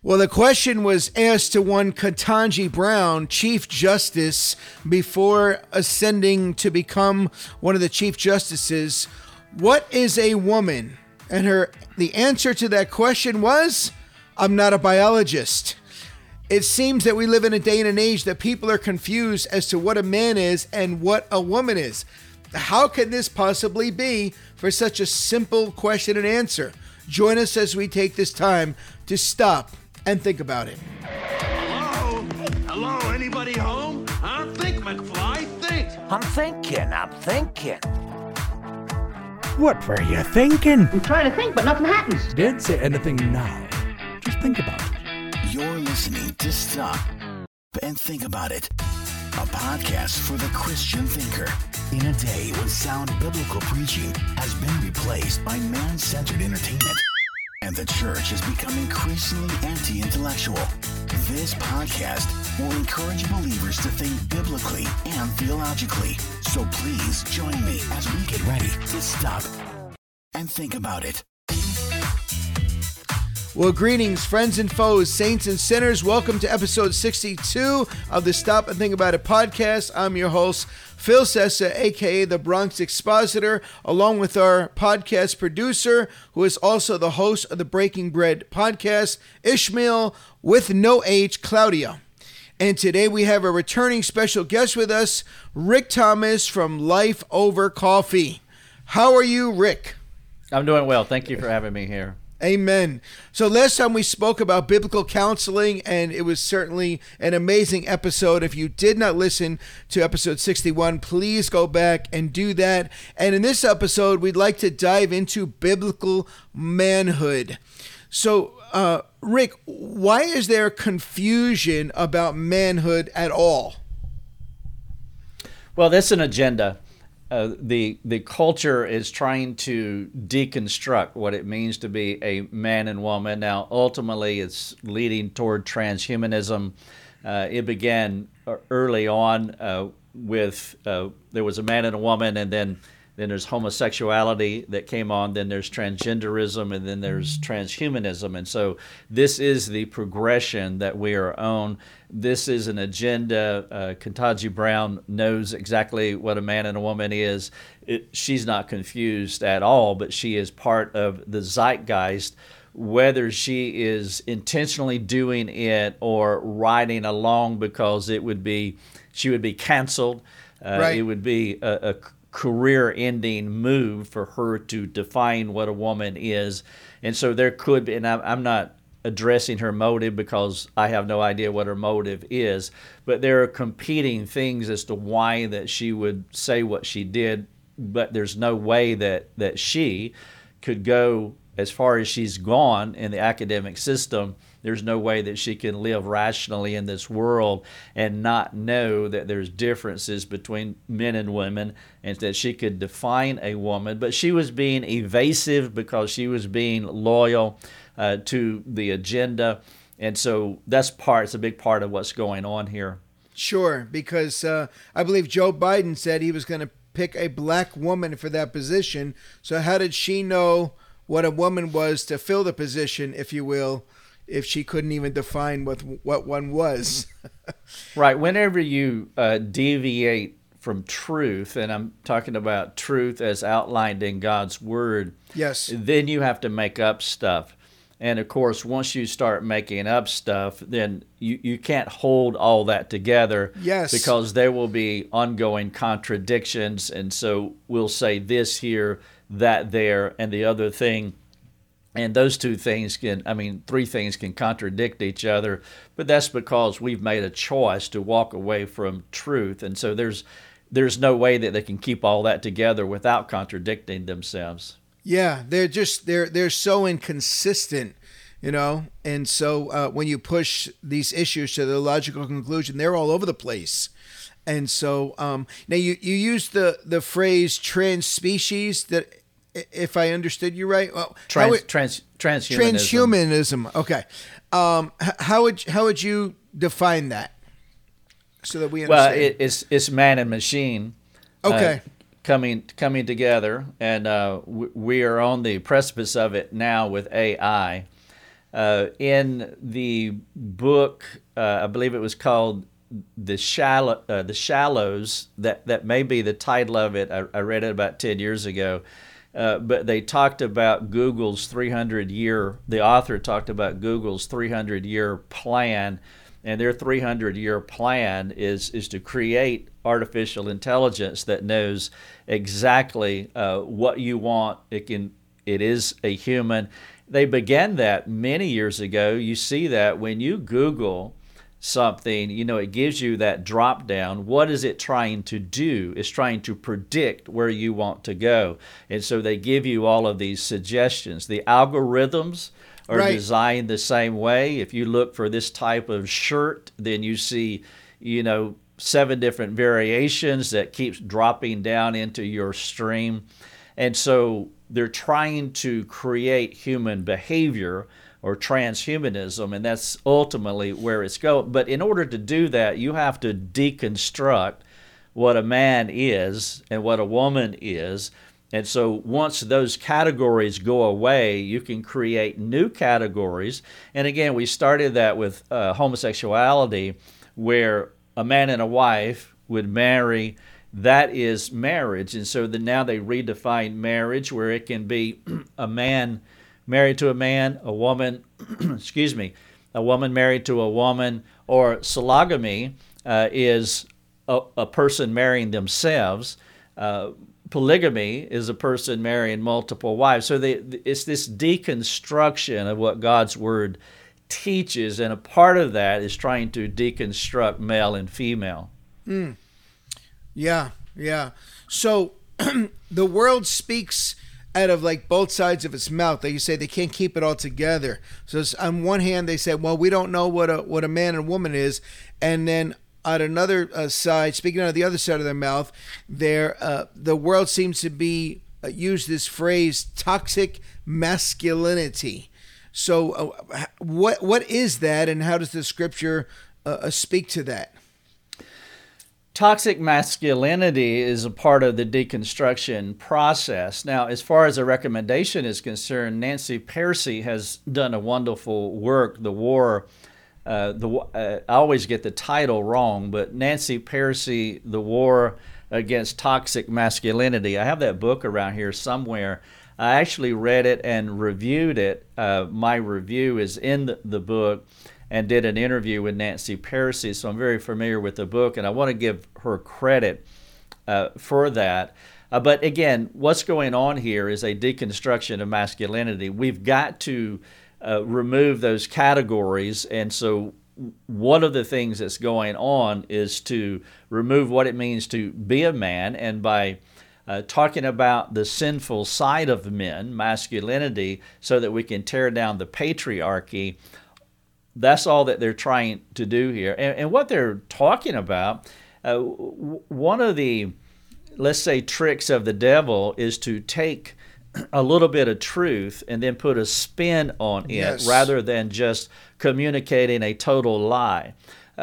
Well, the question was asked to one Ketanji Brown, Chief Justice, before ascending to become one of the Chief Justices. What is a woman? And the answer to that question was, I'm not a biologist. It seems that we live in a day and an age that people are confused as to what a man is and what a woman is. How can this possibly be for such a simple question and answer? Join us as we take this time to stop and think about it. Hello? Hello? Anybody home? Huh? Think, McFly, think. I'm thinking. What were you thinking? I'm trying to think, but nothing happens. Don't say anything now. Just think about it. You're listening to Stop and Think About It, a podcast for the Christian thinker. In a day when sound biblical preaching has been replaced by man-centered entertainment, and the church has become increasingly anti-intellectual, this podcast will encourage believers to think biblically and theologically. So please join me as we get ready to stop and think about it. Well, greetings, friends and foes, saints and sinners. Welcome to episode 62 of the Stop and Think About It podcast. I'm your host, Phil Sessa, a.k.a. the Bronx Expositor, along with our podcast producer, who is also the host of the Breaking Bread podcast, Ishmael, with no H, Claudia. And today we have a returning special guest with us, Rick Thomas from Life Over Coffee. How are you, Rick? I'm doing well. Thank you for having me here. Amen. So last time we spoke about biblical counseling, and it was certainly an amazing episode. If you did not listen to episode 61, please go back and do that. And in this episode, we'd like to dive into biblical manhood. So, Rick, why is there confusion about manhood at all? Well, that's an agenda. The culture is trying to deconstruct what it means to be a man and woman. Now, ultimately, it's leading toward transhumanism. It began early on with there was a man and a woman, and then there's homosexuality that came on, then there's transgenderism, and then there's transhumanism. And so this is the progression that we are on. This is an agenda. Ketanji Brown knows exactly what a man and a woman is. She's not confused at all, but she is part of the zeitgeist. Whether she is intentionally doing it or riding along because she would be canceled. Right. It would be a career-ending move for her to define what a woman is. And so there could be, and I'm not addressing her motive because I have no idea what her motive is, but there are competing things as to why that she would say what she did, but there's no way that she could go as far as she's gone in the academic system. There's no way that she can live rationally in this world and not know that there's differences between men and women, and that she could define a woman. But she was being evasive because she was being loyal to the agenda. And so it's a big part of what's going on here. Sure, because I believe Joe Biden said he was going to pick a black woman for that position. So how did she know what a woman was to fill the position, if you will, if she couldn't even define what one was? Right. Whenever you deviate from truth, and I'm talking about truth as outlined in God's Word, yes, then you have to make up stuff. And of course, once you start making up stuff, then you can't hold all that together. Yes. Because there will be ongoing contradictions. And so we'll say this here, that there, and the other thing. And those three things can contradict each other. But that's because we've made a choice to walk away from truth. And so there's no way that they can keep all that together without contradicting themselves. Yeah, they're so inconsistent, and so when you push these issues to the logical conclusion, they're all over the place. And so now you used the phrase trans species, that, if I understood you right, well, transhumanism. Transhumanism. Okay, how would you define that so that we understand? Well, it's man and machine. Okay. Coming together, and we are on the precipice of it now with AI. In the book, I believe it was called The Shallows, that may be the title of it. I read it about 10 years ago. But they talked about Google's 300-year, the author talked about Google's 300-year plan, and their 300-year plan is to create artificial intelligence that knows exactly what you want. It is a human. They began that many years ago. You see that when you Google something, it gives you that drop down. What is it trying to do? It's trying to predict where you want to go. And so they give you all of these suggestions. The algorithms are Right. designed the same way. If you look for this type of shirt, then you see, 7 different variations that keeps dropping down into your stream. And so they're trying to create human behavior or transhumanism, and that's ultimately where it's going. But in order to do that, you have to deconstruct what a man is and what a woman is. And so once those categories go away, you can create new categories. And again, we started that with homosexuality, where a man and a wife would marry. That is marriage. And so now they redefine marriage, where it can be a man married to a man, a woman, a woman married to a woman, or sologamy is a person marrying themselves. Polygamy is a person marrying multiple wives. So it's this deconstruction of what God's Word teaches, and a part of that is trying to deconstruct male and female. Yeah. So the world speaks out of like both sides of its mouth. Like you say, they can't keep it all together. So on one hand, they say, well, we don't know what a man and woman is. And then on another side, speaking out of the other side of their mouth, the world seems to be use this phrase, toxic masculinity. So what is that, and how does the scripture speak to that? Toxic masculinity is a part of the deconstruction process. Now, as far as a recommendation is concerned, Nancy Pearcey has done a wonderful work. I always get the title wrong, but Nancy Pearcey, The War Against Toxic Masculinity. I have that book around here somewhere. I actually read it and reviewed it. My review is in the book, and did an interview with Nancy Pearcey, so I'm very familiar with the book, and I want to give her credit for that. But again, what's going on here is a deconstruction of masculinity. We've got to remove those categories, and so one of the things that's going on is to remove what it means to be a man, and by talking about the sinful side of men, masculinity, so that we can tear down the patriarchy. That's all that they're trying to do here. And what they're talking about, one of the, let's say, tricks of the devil is to take a little bit of truth and then put a spin on it, Yes. rather than just communicating a total lie.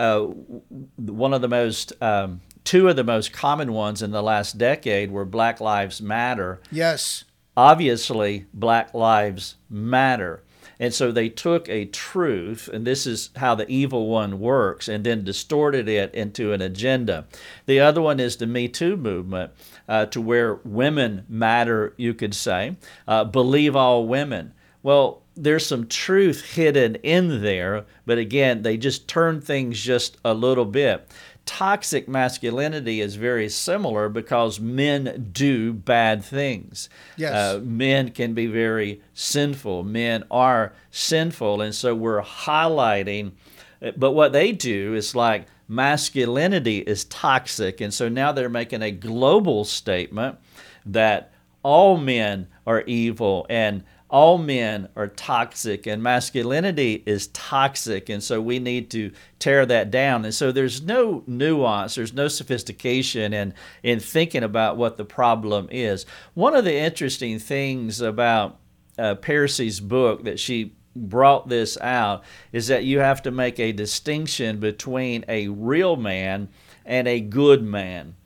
One of the most, two of the most common ones in the last decade were Black Lives Matter. Yes. Obviously, Black Lives Matter. And so they took a truth, and this is how the evil one works, and then distorted it into an agenda. The other one is the Me Too movement, to where women matter, you could say. Believe all women. Well, there's some truth hidden in there, but again, they just turn things just a little bit. Toxic masculinity is very similar because men do bad things. Yes. Men can be very sinful. Men are sinful, and so we're highlighting. But what they do is like masculinity is toxic, and so now they're making a global statement that all men are evil and all men are toxic, and masculinity is toxic, and so we need to tear that down. And so there's no nuance, there's no sophistication in thinking about what the problem is. One of the interesting things about Pearcey's book, that she brought this out, is that you have to make a distinction between a real man and a good man.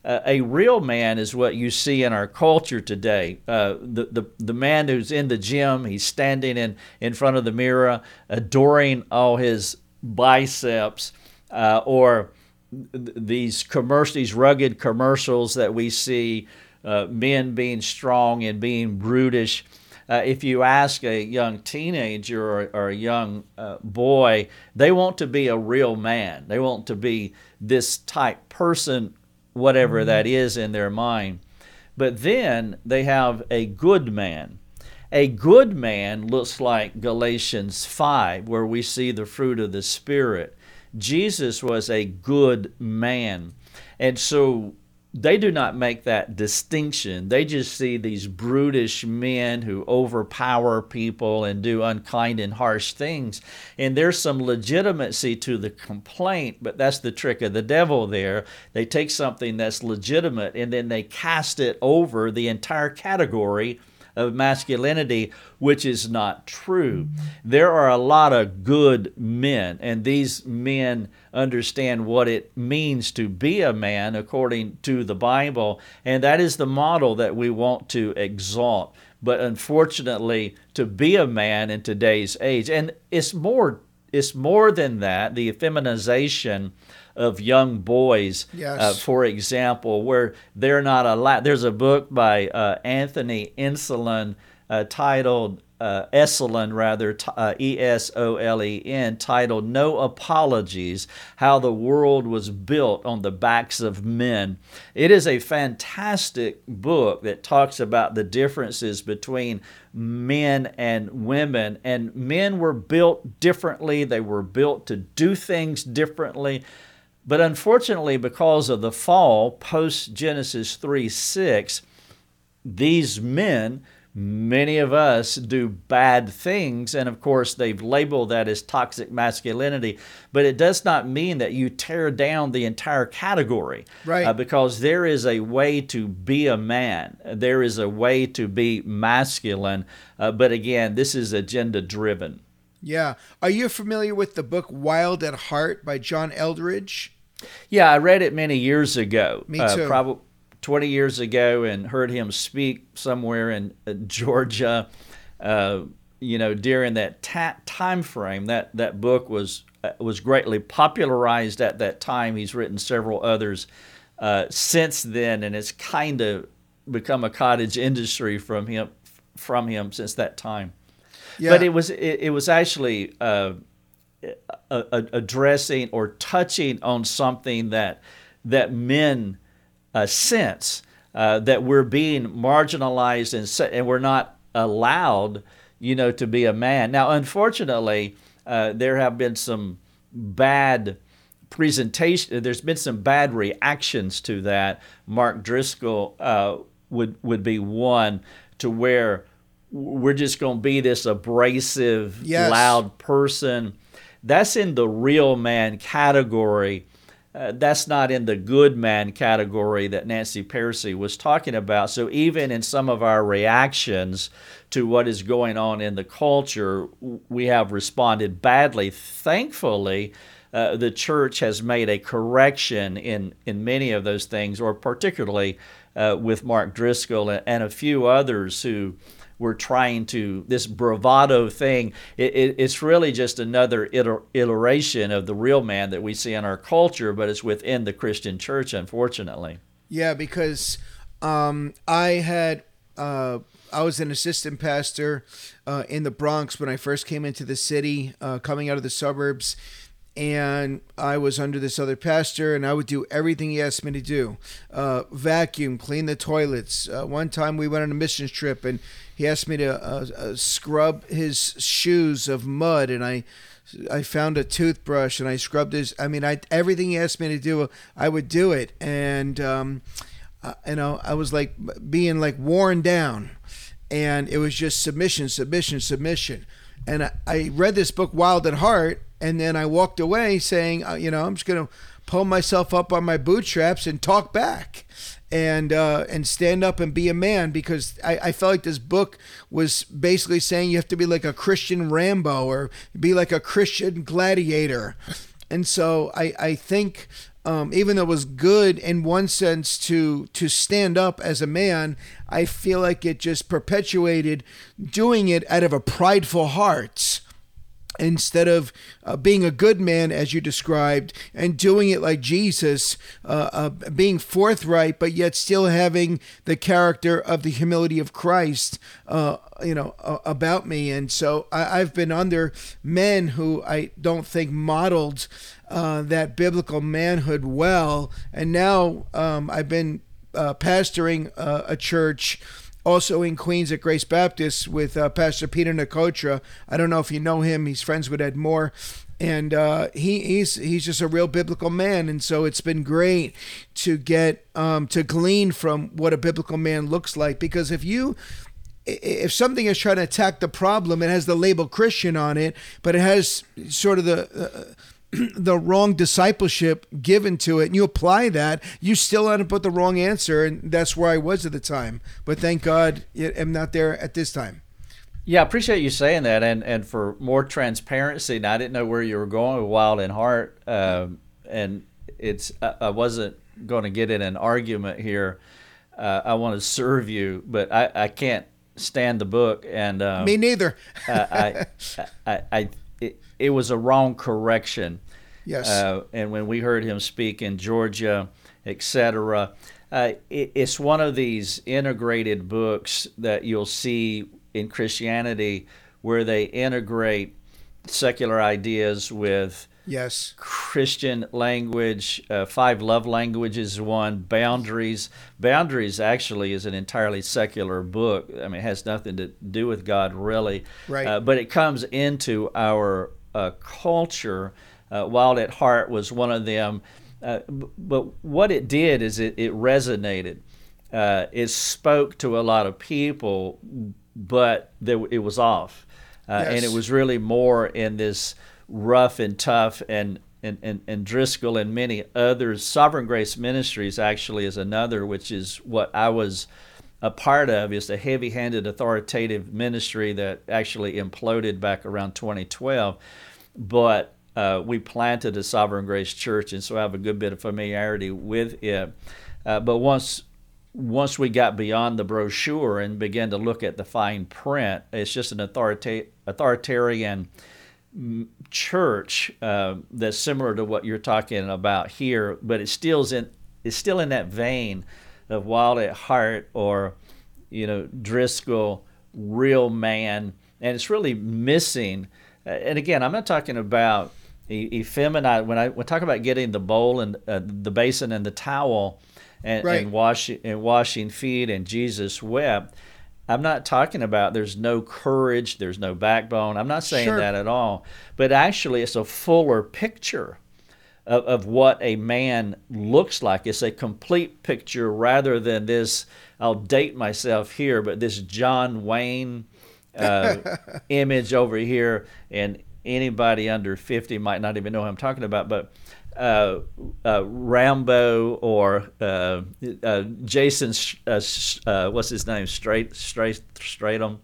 A real man is what you see in our culture today. The man who's in the gym, he's standing in front of the mirror, adoring all his biceps, or these rugged commercials that we see, men being strong and being brutish. If you ask a young teenager or a young boy, they want to be a real man. They want to be this type person, whatever that is in their mind. But then they have a good man. A good man looks like Galatians 5, where we see the fruit of the Spirit. Jesus was a good man. And so they do not make that distinction. They just see these brutish men who overpower people and do unkind and harsh things. And there's some legitimacy to the complaint, but that's the trick of the devil there. They take something that's legitimate and then they cast it over the entire category of masculinity, which is not true. There are a lot of good men, and these men understand what it means to be a man according to the Bible, and that is the model that we want to exalt. But unfortunately, to be a man in today's age, and it's more than that, the effeminization of young boys, yes. For example, where they're not allowed. There's a book by Anthony Esolen titled Esolen, titled "No Apologies: How the World Was Built on the Backs of Men." It is a fantastic book that talks about the differences between men and women, and men were built differently. They were built to do things differently. But unfortunately, because of the fall, post-Genesis 3:6, these men, many of us, do bad things. And of course, they've labeled that as toxic masculinity. But it does not mean that you tear down the entire category. Right. Because there is a way to be a man. There is a way to be masculine. But again, this is agenda-driven. Yeah. Are you familiar with the book Wild at Heart by John Eldredge? Yeah, I read it many years ago. Me too. Probably 20 years ago, and heard him speak somewhere in Georgia. During that time frame, that book was greatly popularized at that time. He's written several others since then, and it's kind of become a cottage industry from him since that time. Yeah. But it was actually addressing or touching on something that men sense, that we're being marginalized and we're not allowed, to be a man. Now, unfortunately, there have been some bad presentation. There's been some bad reactions to that. Mark Driscoll would be one, to where we're just going to be this abrasive, yes, loud person. That's in the real man category. That's not in the good man category that Nancy Pearcey was talking about. So even in some of our reactions to what is going on in the culture, we have responded badly. Thankfully, the church has made a correction in many of those things, or particularly with Mark Driscoll and a few others who were trying to, this bravado thing. It's really just another iteration of the real man that we see in our culture, but it's within the Christian church, unfortunately. Yeah, because I was an assistant pastor in the Bronx when I first came into the city, coming out of the suburbs. And I was under this other pastor, and I would do everything he asked me to do. Vacuum, clean the toilets. One time we went on a missions trip, and he asked me to scrub his shoes of mud, and I found a toothbrush, and I scrubbed his. Everything he asked me to do, I would do it. And I was like being like worn down, and it was just submission. And I read this book, Wild at Heart, and then I walked away saying, I'm just going to pull myself up on my bootstraps and talk back and stand up and be a man, because I felt like this book was basically saying you have to be like a Christian Rambo or be like a Christian gladiator. And so I think even though it was good in one sense to stand up as a man, I feel like it just perpetuated doing it out of a prideful heart instead of being a good man, as you described, and doing it like Jesus, being forthright, but yet still having the character of the humility of Christ, about me. And so I've been under men who I don't think modeled that biblical manhood well. And now I've been pastoring a church also in Queens at Grace Baptist with Pastor Peter Nicotra. I don't know if you know him. He's friends with Ed Moore. And he's just a real biblical man. And so it's been great to get to glean from what a biblical man looks like. Because if something is trying to attack the problem, it has the label Christian on it, but it has sort of the wrong discipleship given to it, and you apply that, you still end up with the wrong answer. And that's where I was at the time. But thank God I'm not there at this time. Yeah, I appreciate you saying that. And for more transparency, and I didn't know where you were going with Wild in Heart. And I wasn't going to get in an argument here. I want to serve you, but I can't stand the book. And me neither. It was a wrong correction. Yes. And when we heard him speak in Georgia, etc., it's one of these integrated books that you'll see in Christianity where they integrate secular ideas with yes Christian language. 5 love languages is one. Boundaries actually is an entirely secular book. I mean, it has nothing to do with God really. Right. But it comes into our culture. Wild at Heart was one of them. But what it did is it resonated. It spoke to a lot of people, but it was off. Yes. And it was really more in this rough and tough, and Driscoll and many others. Sovereign Grace Ministries actually is another, which is what I was a part of. Is a heavy-handed authoritative ministry that actually imploded back around 2012. But we planted a Sovereign Grace Church, and so I have a good bit of familiarity with it. But once we got beyond the brochure and began to look at the fine print, it's just an authoritarian church that's similar to what you're talking about here, but it's still in that vein of Wild at Heart or Driscoll, real man, and it's really missing. And again, I'm not talking about effeminate. When I talk about getting the bowl and the basin and the towel and washing feet and Jesus wept, I'm not talking about there's no courage, there's no backbone. I'm not saying that at all. But actually, it's a fuller picture of what a man looks like. It's a complete picture rather than this, I'll date myself here, but this John Wayne image over here, and anybody under 50 might not even know what I'm talking about, but Rambo or Jason, what's his name? Stratham,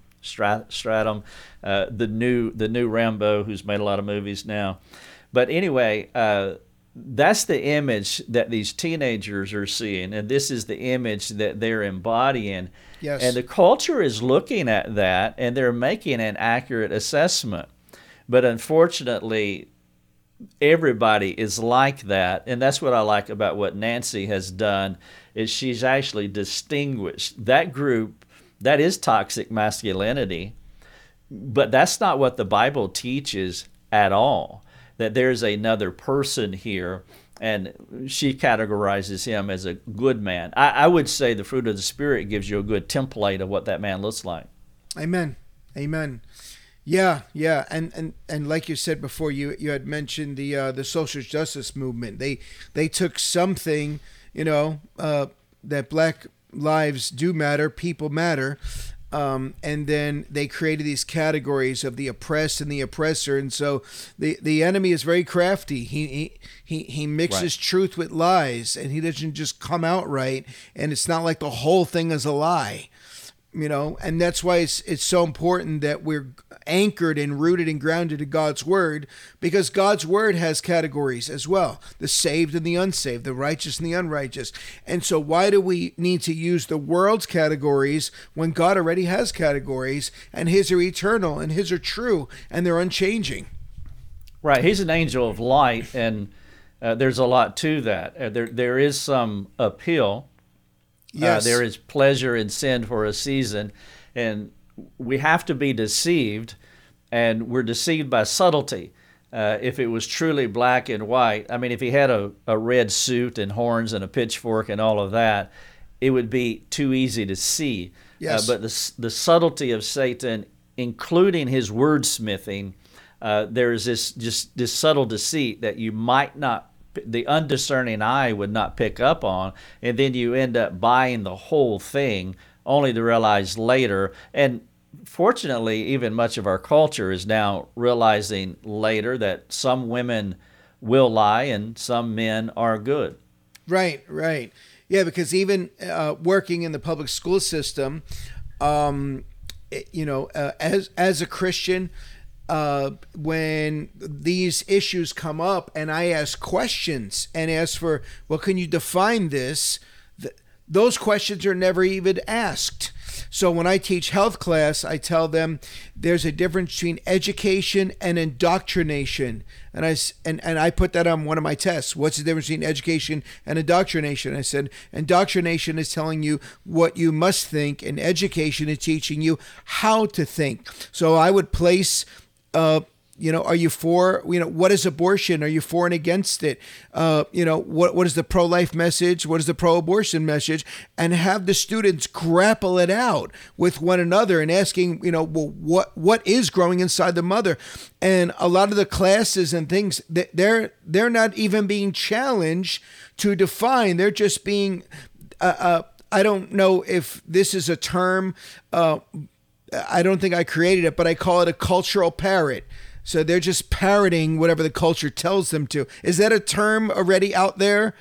the new Rambo, who's made a lot of movies now. But anyway, that's the image that these teenagers are seeing, and this is the image that they're embodying. Yes. And the culture is looking at that, and they're making an accurate assessment. But unfortunately, everybody is like that, and that's what I like about what Nancy has done, is she's actually distinguished that group. That is toxic masculinity, but that's not what the Bible teaches at all, that there's another person here, and she categorizes him as a good man. I would say the fruit of the Spirit gives you a good template of what that man looks like. Amen. Yeah, and like you said before, you had mentioned the social justice movement. They took something, that Black lives do matter, people matter, and then they created these categories of the oppressed and the oppressor. And so the enemy is very crafty. He mixes truth with lies, and he doesn't just come out right. And it's not like the whole thing is a lie. And that's why it's so important that we're anchored and rooted and grounded in God's word, because God's word has categories as well: the saved and the unsaved, the righteous and the unrighteous. And so why do we need to use the world's categories when God already has categories, and his are eternal and his are true and they're unchanging? Right. He's an angel of light, and there's a lot to that. There is some appeal. Yes. There is pleasure in sin for a season, and we have to be deceived, and we're deceived by subtlety. If it was truly black and white, I mean, if he had a red suit and horns and a pitchfork and all of that, it would be too easy to see. Yes. But the subtlety of Satan, including his wordsmithing, there's this subtle deceit that you might not, the undiscerning eye would not pick up on, and then you end up buying the whole thing only to realize later. And fortunately, even much of our culture is now realizing later that some women will lie and some men are good. Right. Yeah, because even working in the public school system, as a Christian, when these issues come up and I ask questions and ask for, well, can you define this? Those questions are never even asked. So when I teach health class, I tell them there's a difference between education and indoctrination. And I put that on one of my tests. What's the difference between education and indoctrination? I said, indoctrination is telling you what you must think, and education is teaching you how to think. So I would place are you for, what is abortion? Are you for and against it? What is the pro-life message? What is the pro-abortion message? And have the students grapple it out with one another and asking, what is growing inside the mother? And a lot of the classes and things, they're not even being challenged to define. They're just being, I don't know if this is a term, I don't think I created it, but I call it a cultural parrot. So they're just parroting whatever the culture tells them to. Is that a term already out there?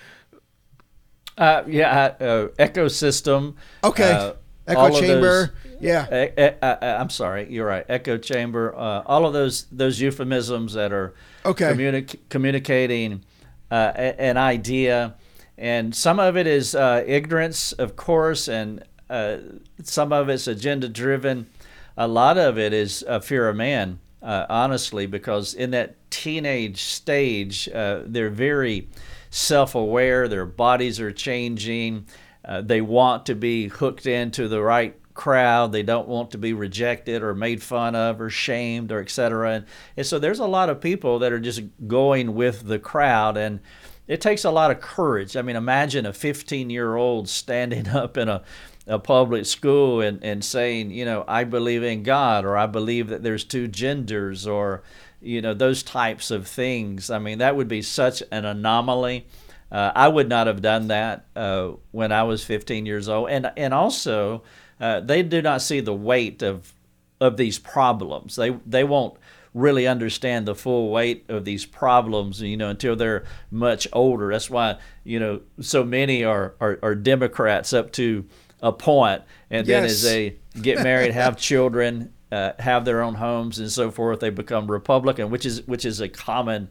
Ecosystem. Okay. Echo chamber. I'm sorry. You're right. Echo chamber. All of those euphemisms that are communicating an idea. And some of it is ignorance, of course, and some of it's agenda-driven. A lot of it is fear of man, honestly, because in that teenage stage, they're very self-aware. Their bodies are changing. They want to be hooked into the right crowd. They don't want to be rejected or made fun of or shamed or et cetera. And so there's a lot of people that are just going with the crowd, and it takes a lot of courage. I mean, imagine a 15-year-old standing up in a public school and saying, I believe in God, or I believe that there's two genders, or, those types of things. I mean, that would be such an anomaly. I would not have done that when I was 15 years old. And also, they do not see the weight of these problems. They won't really understand the full weight of these problems, until they're much older. That's why, so many are Democrats up to a point, and then as they get married, have children, have their own homes and so forth, they become Republican, which is a common,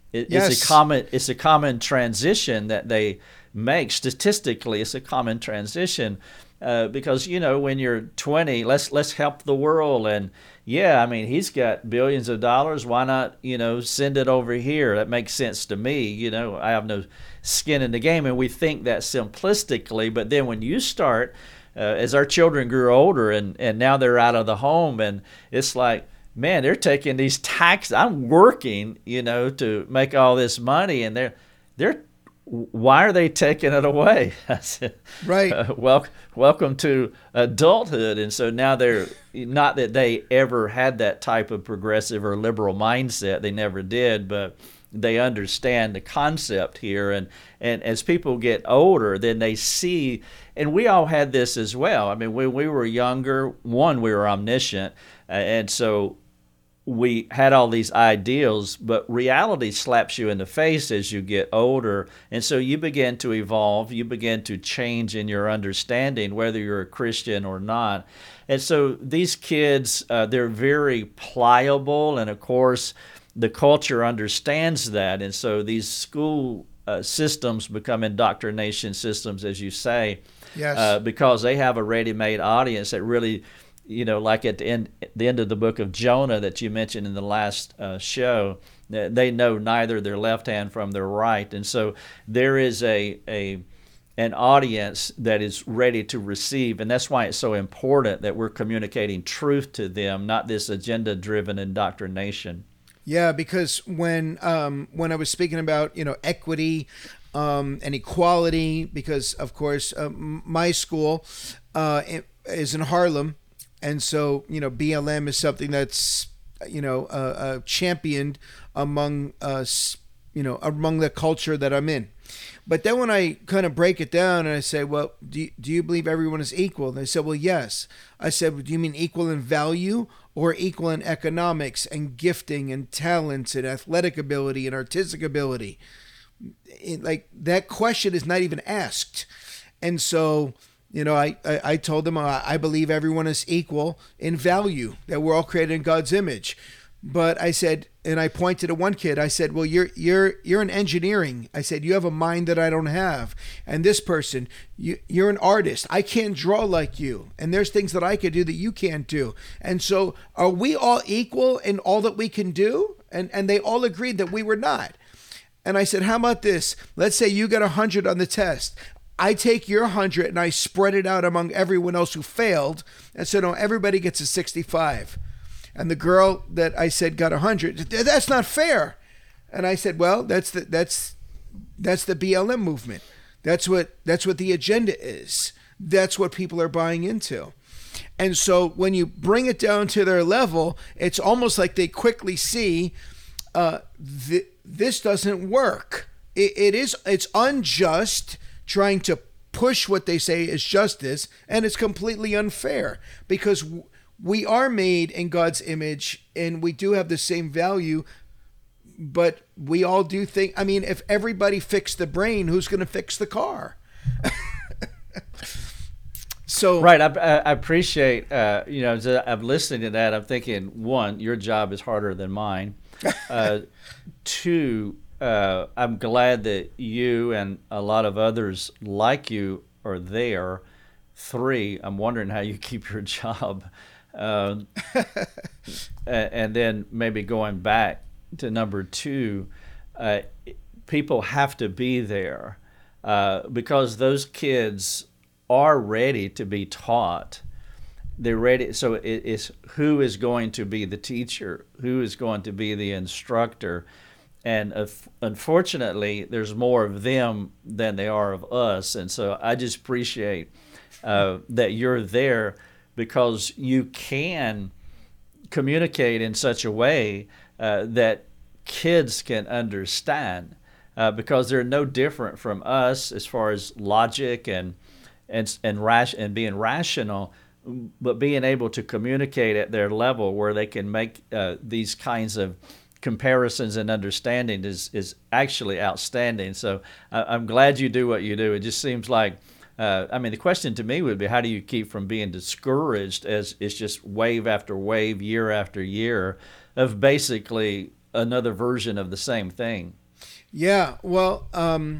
it's a common transition that they make. Statistically, it's a common transition because when you're 20, let's help the world, and he's got billions of dollars. Why not send it over here? That makes sense to me. I have no skin in the game, and we think that simplistically. But then when you start, as our children grew older, and now they're out of the home, and it's like, man, they're taking these taxes. I'm working, to make all this money, and they're why are they taking it away? I said, right. Welcome to adulthood. And so now they're, not that they ever had that type of progressive or liberal mindset. They never did, but they understand the concept here. And as people get older, then they see, and we all had this as well. I mean, when we were younger, we were omniscient. And so we had all these ideals, but reality slaps you in the face as you get older. And so you begin to evolve, you begin to change in your understanding, whether you're a Christian or not. And so these kids, they're very pliable. And of course, the culture understands that. And so these school systems become indoctrination systems, as you say, Yes. because they have a ready-made audience that really, like at the end of the book of Jonah that you mentioned in the last show, they know neither their left hand from their right, and so there is an audience that is ready to receive, and that's why it's so important that we're communicating truth to them, not this agenda-driven indoctrination. Yeah, because when I was speaking about equity and equality, because of course my school is in Harlem, and so BLM is something that's championed among us, among the culture that I'm in. But then when I kind of break it down and I say, well, do you believe everyone is equal? And they said, well, yes. I said, well, do you mean equal in value or equal in economics and gifting and talents and athletic ability and artistic ability? Like, that question is not even asked. And so, I told them I believe everyone is equal in value, that we're all created in God's image. But I said, and I pointed to one kid, I said, well, you're in engineering. I said, you have a mind that I don't have. And this person, you're an artist. I can't draw like you. And there's things that I could do that you can't do. And so are we all equal in all that we can do? And they all agreed that we were not. And I said, how about this? Let's say you got 100 on the test. I take your 100 and I spread it out among everyone else who failed. And so no, everybody gets a 65. And the girl that I said got 100. That's not fair. And I said, well, that's the BLM movement. That's what the agenda is. That's what people are buying into. And so when you bring it down to their level, it's almost like they quickly see this doesn't work. It's unjust trying to push what they say is justice, and it's completely unfair because we are made in God's image and we do have the same value, but we all do think, if everybody fixed the brain, who's going to fix the car? So right, I appreciate, as I'm listening to that, I'm thinking, one, your job is harder than mine. Two, I'm glad that you and a lot of others like you are there. Three, I'm wondering how you keep your job. And then maybe going back to number two, people have to be there because those kids are ready to be taught. They're ready. So it's who is going to be the teacher, who is going to be the instructor. And unfortunately, there's more of them than there are of us. And so I just appreciate that you're there, because you can communicate in such a way that kids can understand, because they're no different from us as far as logic and being rational, but being able to communicate at their level where they can make these kinds of comparisons and understanding is actually outstanding. So I'm glad you do what you do. It just seems like the question to me would be, how do you keep from being discouraged as it's just wave after wave, year after year of basically another version of the same thing? Yeah, well,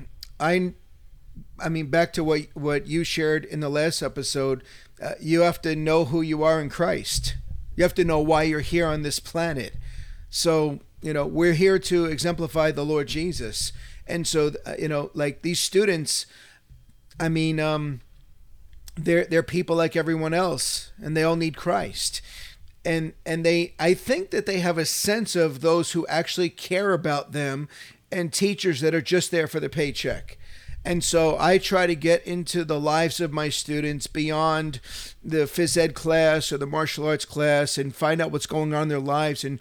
back to what you shared in the last episode, you have to know who you are in Christ. You have to know why you're here on this planet. So, we're here to exemplify the Lord Jesus. And so, like these students, they're people like everyone else, and they all need Christ. And I think that they have a sense of those who actually care about them and teachers that are just there for the paycheck. And so I try to get into the lives of my students beyond the phys ed class or the martial arts class and find out what's going on in their lives and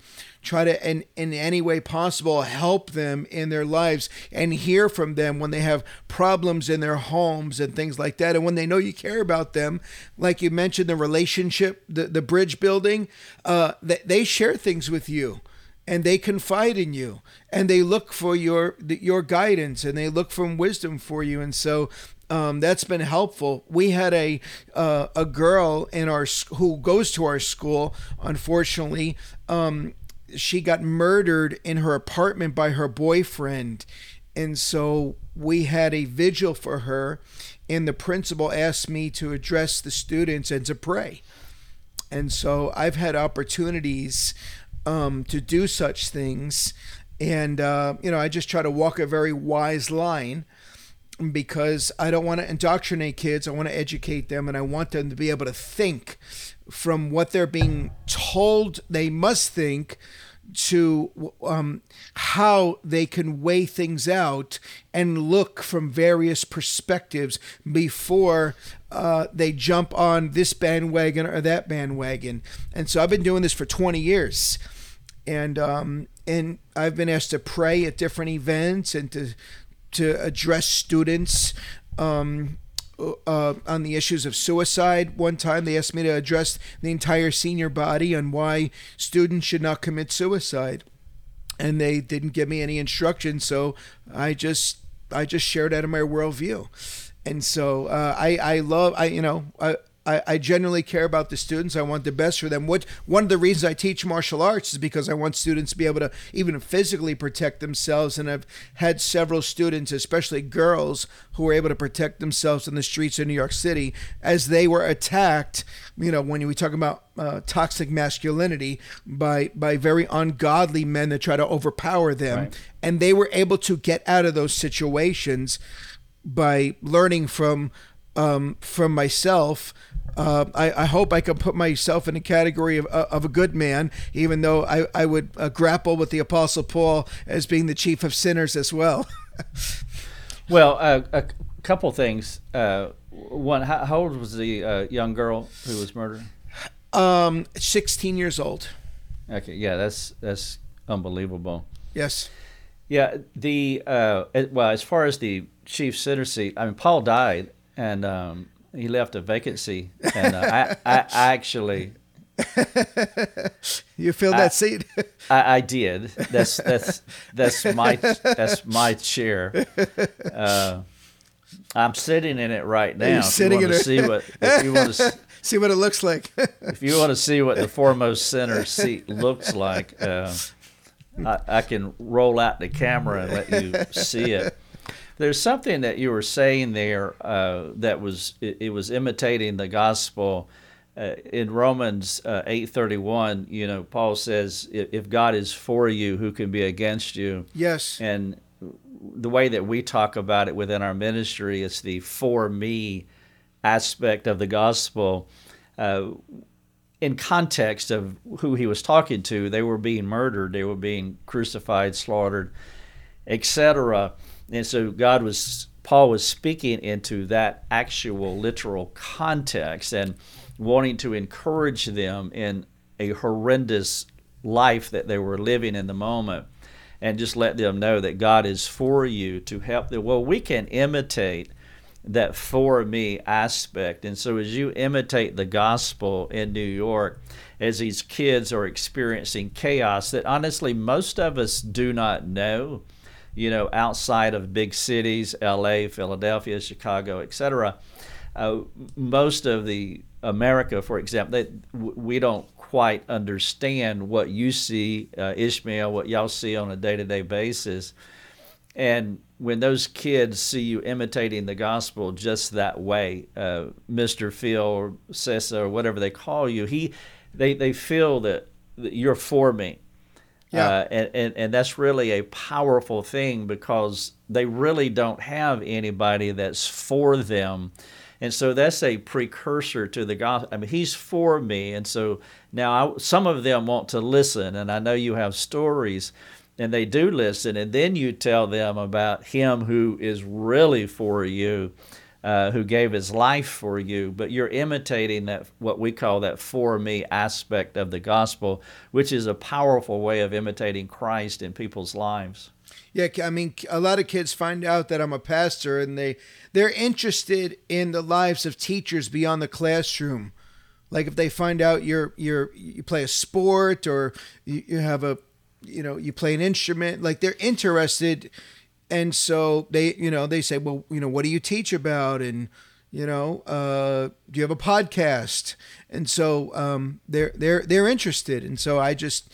try to, in any way possible, help them in their lives and hear from them when they have problems in their homes and things like that. And when they know you care about them, like you mentioned, the relationship, the bridge building, they share things with you. And they confide in you, and they look for your guidance, and they look for wisdom for you, and so that's been helpful. We had a girl in our who goes to our school. Unfortunately, she got murdered in her apartment by her boyfriend, and so we had a vigil for her. And the principal asked me to address the students and to pray. And so I've had opportunities to do such things. And, I just try to walk a very wise line because I don't want to indoctrinate kids. I want to educate them, and I want them to be able to think from what they're being told they must think to how they can weigh things out and look from various perspectives before they jump on this bandwagon or that bandwagon. And so I've been doing this for 20 years. And I've been asked to pray at different events and to address students on the issues of suicide. One time they asked me to address the entire senior body on why students should not commit suicide, and they didn't give me any instructions. So I just shared out of my worldview, and so I genuinely care about the students. I want the best for them. One of the reasons I teach martial arts is because I want students to be able to even physically protect themselves. And I've had several students, especially girls, who were able to protect themselves in the streets of New York City as they were attacked. When we talk about toxic masculinity by very ungodly men that try to overpower them. Right. And they were able to get out of those situations by learning from myself. I hope I can put myself in the category of a good man, even though I would grapple with the Apostle Paul as being the chief of sinners as well. Well, a couple things. One, how old was the young girl who was murdered? 16 years old. Okay, yeah, that's unbelievable. Yes. Yeah, as far as the chief sinner seat, I mean, Paul died, and he left a vacancy, and I actually. You filled that seat. I did. That's my chair. I'm sitting in it right now. You're sitting in it. If you want to see what it looks like. If you want to see what the foremost center seat looks like, I can roll out the camera and let you see it. There's something that you were saying there that was imitating the gospel. In Romans 8:31, Paul says, "If God is for you, who can be against you?" Yes. And the way that we talk about it within our ministry is the "for me" aspect of the gospel. In context of who he was talking to, they were being murdered, they were being crucified, slaughtered, etc. And so Paul was speaking into that actual literal context and wanting to encourage them in a horrendous life that they were living in the moment, and just let them know that God is for you to help them. Well, we can imitate that "for me" aspect. And so as you imitate the gospel in New York, as these kids are experiencing chaos that honestly most of us do not know, outside of big cities, LA, Philadelphia, Chicago, etc., most of the America, for example, we don't quite understand what you see, Ishmael, what y'all see on a day-to-day basis. And when those kids see you imitating the gospel just that way, Mr. Phil or Cessa or whatever they call you, they feel that you're for me. Yeah. And that's really a powerful thing, because they really don't have anybody that's for them. And so that's a precursor to the gospel. I mean, he's for me. And so now some of them want to listen, and I know you have stories, and they do listen, and then you tell them about him who is really for you. who gave his life for you, but you're imitating that, what we call that for me aspect of the gospel, which is a powerful way of imitating Christ in people's lives. Yeah, I mean, a lot of kids find out that I'm a pastor, and they're interested in the lives of teachers beyond the classroom. Like if they find out you play a sport, or you have you play an instrument, like they're interested. And so they say, well, what do you teach about? And, do you have a podcast? And so they're interested. And so I just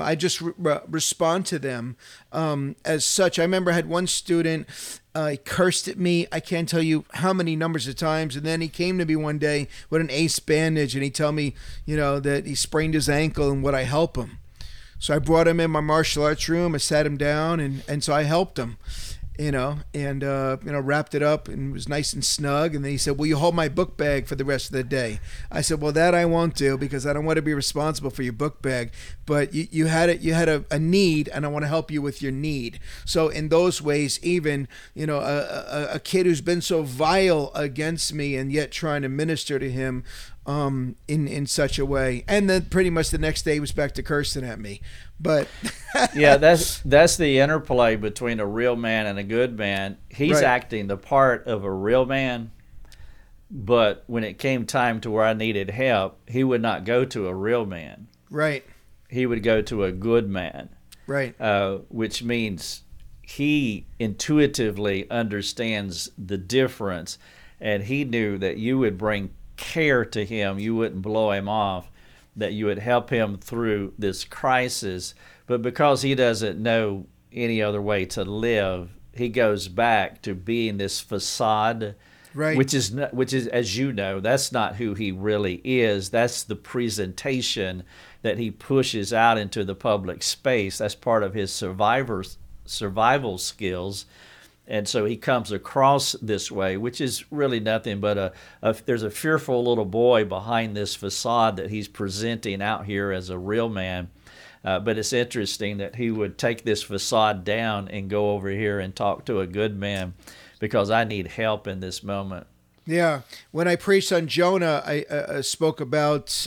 respond to them as such. I remember I had one student, he cursed at me. I can't tell you how many numbers of times. And then he came to me one day with an ace bandage, and he told me, that he sprained his ankle and would I help him? So I brought him in my martial arts room. I sat him down, and so I helped him, and wrapped it up, and it was nice and snug. And then he said, "Will you hold my book bag for the rest of the day?" I said, "Well, that I won't do, because I don't want to be responsible for your book bag. But you had a need, and I want to help you with your need." So in those ways, even a kid who's been so vile against me, and yet trying to minister to him in such a way, and then pretty much the next day he was back to cursing at me. But yeah, that's the interplay between a real man and a good man. He's right. acting the part of a real man, but when it came time to where I needed help, he would not go to a real man. Right. He would go to a good man. Right. Which means he intuitively understands the difference, and he knew that you would bring care to him, you wouldn't blow him off, that you would help him through this crisis. But because he doesn't know any other way to live, he goes back to being this facade, right? Which is, as you know, that's not who he really is. That's the presentation that he pushes out into the public space. That's part of his survival skills. And so he comes across this way, which is really nothing but there's a fearful little boy behind this facade that he's presenting out here as a real man. But it's interesting that he would take this facade down and go over here and talk to a good man, because I need help in this moment. Yeah. When I preached on Jonah, I spoke about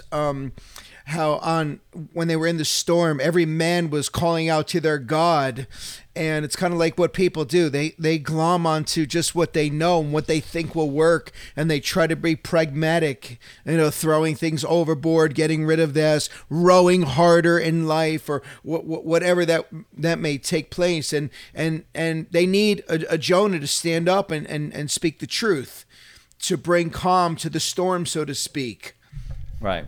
how when they were in the storm, every man was calling out to their God. And it's kind of like what people do. They glom onto just what they know and what they think will work, and they try to be pragmatic, throwing things overboard, getting rid of this, rowing harder in life, or whatever that may take place. And they need a Jonah to stand up and speak the truth, to bring calm to the storm, so to speak. Right.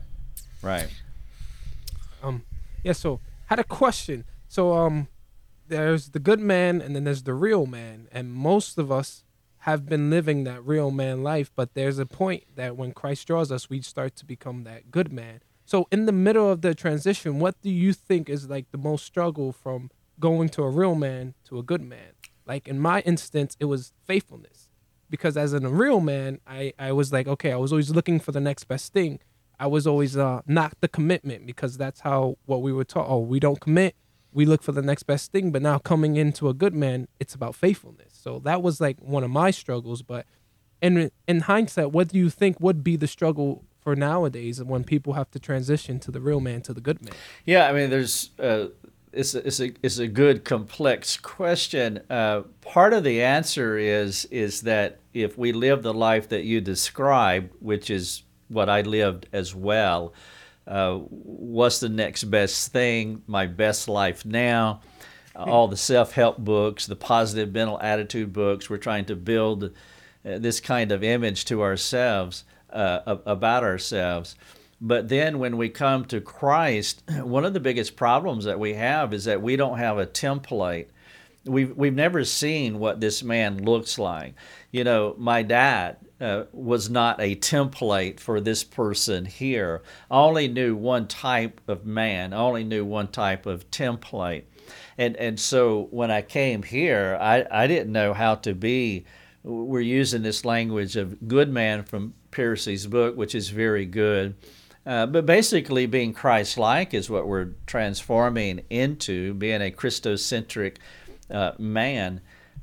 Yeah, so I had a question. So there's the good man, and then there's the real man, and most of us have been living that real man life, but there's a point that when Christ draws us, we start to become that good man. So in the middle of the transition, what do you think is like the most struggle from going to a real man to a good man? Like in my instance, it was faithfulness, because as in a real man, I was like, okay, I was always looking for the next best thing. I was always not the commitment, because that's how what we were taught. Oh, we don't commit. We look for the next best thing. But now coming into a good man, it's about faithfulness. So that was like one of my struggles. But in hindsight, what do you think would be the struggle for nowadays when people have to transition to the real man to the good man? Yeah, I mean, there's it's a good complex question. Part of the answer is that if we live the life that you described, which is what I lived as well, what's the next best thing, my best life now, all the self-help books, the positive mental attitude books, we're trying to build this kind of image to ourselves, about ourselves. But then when we come to Christ, one of the biggest problems that we have is that we don't have a template. We've never seen what this man looks like. My dad was not a template for this person here. I only knew one type of man. I only knew one type of template. And so when I came here, I didn't know how to be. We're using this language of good man from Piercy's book, which is very good. But basically being Christ-like is what we're transforming into, being a Christocentric man.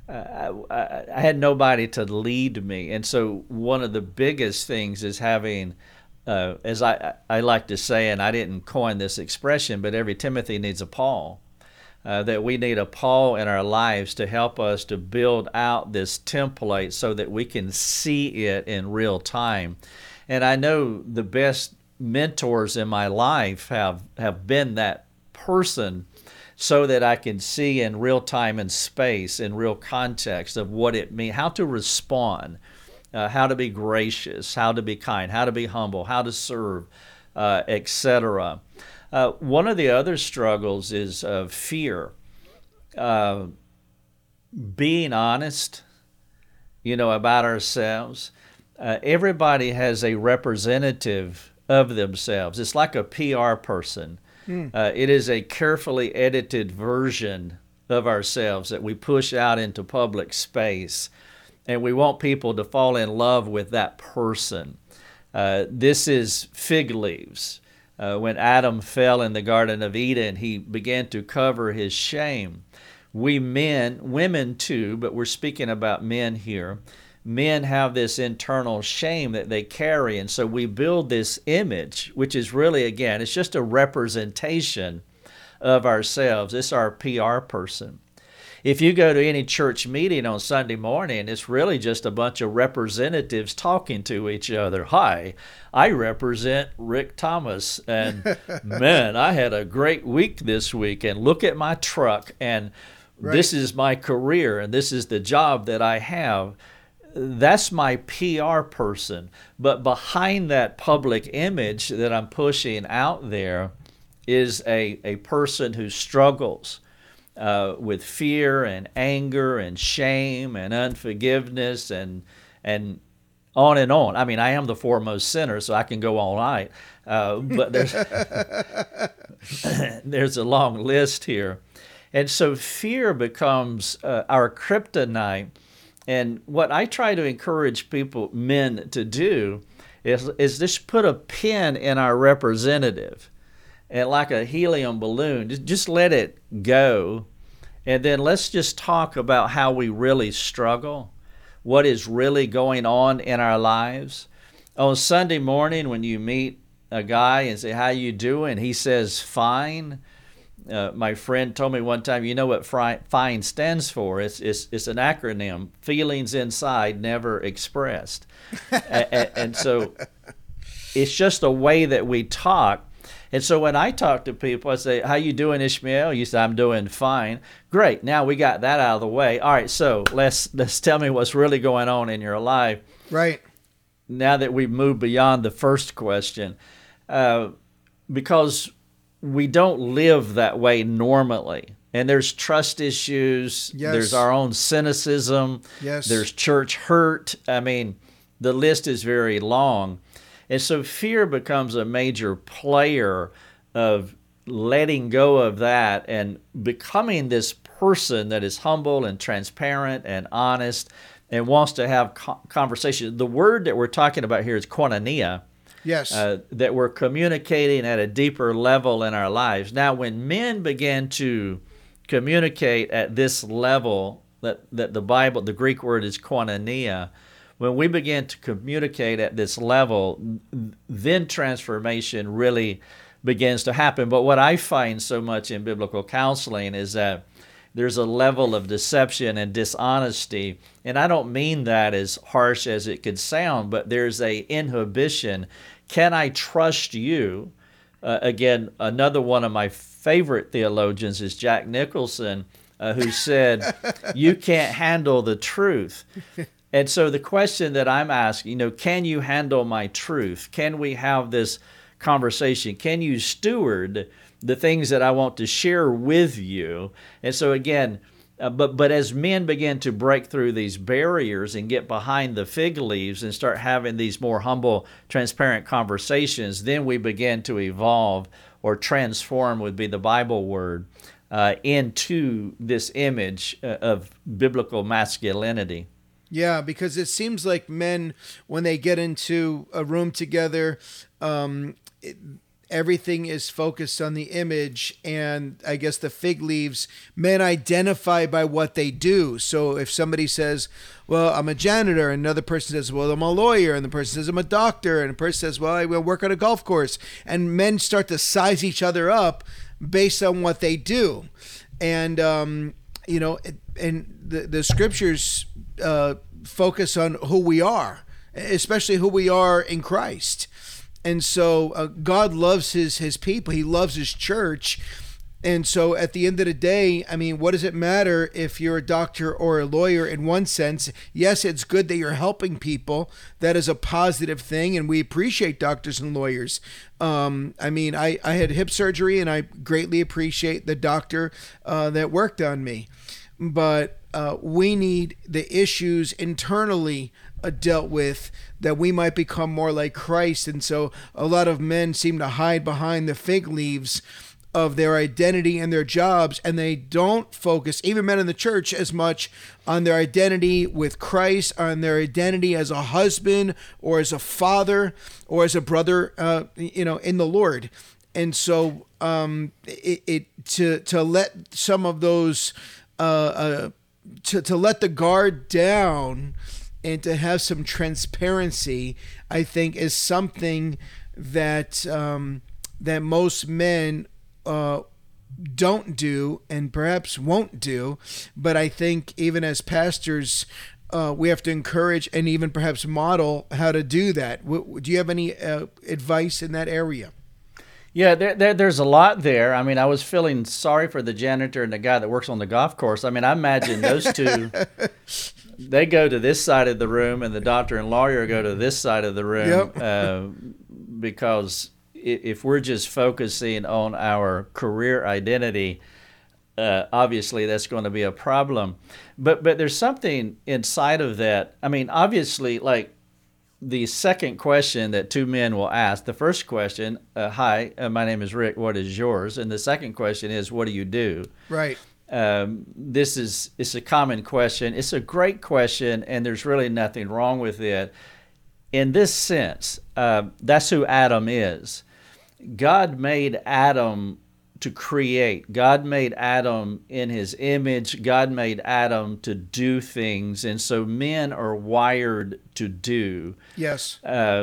I had nobody to lead me. And so one of the biggest things is having, as I like to say, and I didn't coin this expression, but every Timothy needs a Paul. That we need a Paul in our lives to help us to build out this template so that we can see it in real time. And I know the best mentors in my life have been that person, so that I can see in real time and space, in real context of what it means, how to respond, how to be gracious, how to be kind, how to be humble, how to serve, etc. One of the other struggles is fear. Being honest, about ourselves. Everybody has a representative of themselves. It's like a PR person. It is a carefully edited version of ourselves that we push out into public space, and we want people to fall in love with that person. This is fig leaves. When Adam fell in the Garden of Eden, he began to cover his shame. We men, women too, but we're speaking about men here, men have this internal shame that they carry, and so we build this image, which is really, again, it's just a representation of ourselves. It's our PR person. If you go to any church meeting on Sunday morning, it's really just a bunch of representatives talking to each other. Hi, I represent Rick Thomas, and man, I had a great week this week, and look at my truck, and this is my career, and this is the job that I have. That's my PR person. But behind that public image that I'm pushing out there is a person who struggles with fear and anger and shame and unforgiveness and on and on. I mean, I am the foremost sinner, so I can go all night. But there's a long list here. And so fear becomes our kryptonite. And what I try to encourage people, men, to do is just put a pin in our representative, and like a helium balloon, just let it go, and then let's just talk about how we really struggle, what is really going on in our lives. On Sunday morning, when you meet a guy and say, "How you doing?" he says, "Fine." My friend told me one time, you know what FINE stands for? It's an acronym, feelings inside, never expressed. and so it's just a way that we talk. And so when I talk to people, I say, "How you doing, Ishmael?" You say, "I'm doing fine." Great. Now we got that out of the way. All right, so let's tell me what's really going on in your life. Right. Now that we've moved beyond the first question, because we don't live that way normally. And there's trust issues. Yes. There's our own cynicism. Yes. There's church hurt. I mean, the list is very long. And so fear becomes a major player of letting go of that and becoming this person that is humble and transparent and honest and wants to have conversation. The word that we're talking about here is koinonia. Yes. That we're communicating at a deeper level in our lives. Now, when men begin to communicate at this level, that the Bible, the Greek word is koinonia, when we begin to communicate at this level, then transformation really begins to happen. But what I find so much in biblical counseling is that there's a level of deception and dishonesty, and I don't mean that as harsh as it could sound, but there's a inhibition. Can I trust you? Again, another one of my favorite theologians is Jack Nicholson, who said, "You can't handle the truth." And so the question that I'm asking, can you handle my truth? Can we have this conversation? Can you steward the things that I want to share with you? And so again, but as men begin to break through these barriers and get behind the fig leaves and start having these more humble, transparent conversations, then we begin to evolve, or transform would be the Bible word, into this image of biblical masculinity. Yeah, because it seems like men, when they get into a room together, everything is focused on the image, and I guess the fig leaves, men identify by what they do. So if somebody says, well, I'm a janitor, and another person says, well, I'm a lawyer, and the person says, I'm a doctor, and the person says, well, I will work on a golf course, and men start to size each other up based on what they do. And and the scriptures focus on who we are, especially who we are in Christ. And so God loves his people. He loves his church. And so at the end of the day, I mean, what does it matter if you're a doctor or a lawyer in one sense? Yes, it's good that you're helping people. That is a positive thing, and we appreciate doctors and lawyers. I mean, I had hip surgery, and I greatly appreciate the doctor that worked on me. But we need the issues internally dealt with, that we might become more like Christ. And so a lot of men seem to hide behind the fig leaves of their identity and their jobs, and they don't focus, even men in the church, as much on their identity with Christ, on their identity as a husband or as a father or as a brother, in the Lord. And so to let some of those to let the guard down and to have some transparency, I think, is something that that most men don't do, and perhaps won't do. But I think even as pastors, we have to encourage and even perhaps model how to do that. Do you have any advice in that area? Yeah, there's a lot there. I mean, I was feeling sorry for the janitor and the guy that works on the golf course. I mean, I imagine those two, they go to this side of the room, and the doctor and lawyer go to this side of the room. Yep. Because if we're just focusing on our career identity, obviously that's going to be a problem. But there's something inside of that. I mean, obviously, like, the second question that two men will ask, the first question, hi, my name is Rick, what is yours? And the second question is, what do you do? Right. It's a common question. It's a great question, and there's really nothing wrong with it. In this sense, that's who Adam is. God made Adam to create. God made Adam in his image. God made Adam to do things. And so men are wired to do. Yes.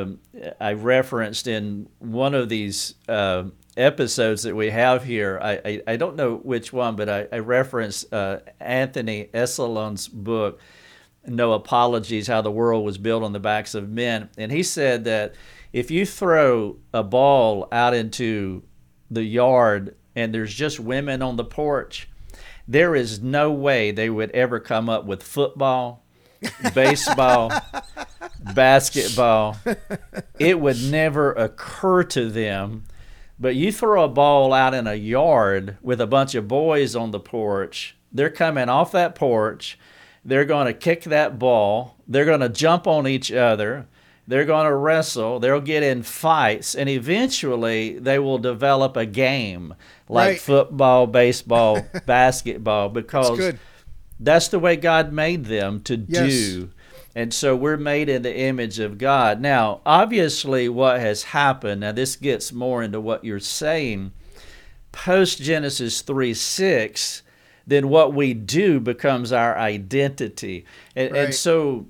I referenced in one of these episodes that we have here, I don't know which one, but I referenced Anthony Esolen's book, No Apologies, How the World Was Built on the Backs of Men. And he said that if you throw a ball out into the yard and there's just women on the porch, there is no way they would ever come up with football, baseball, basketball. It would never occur to them. But you throw a ball out in a yard with a bunch of boys on the porch, they're coming off that porch, they're going to kick that ball, they're going to jump on each other, they're going to wrestle, they'll get in fights, and eventually they will develop a game like football, baseball, basketball, because that's the way God made them to do. And so we're made in the image of God. Now, obviously what has happened, now this gets more into what you're saying, post-Genesis 3:6, then what we do becomes our identity. And so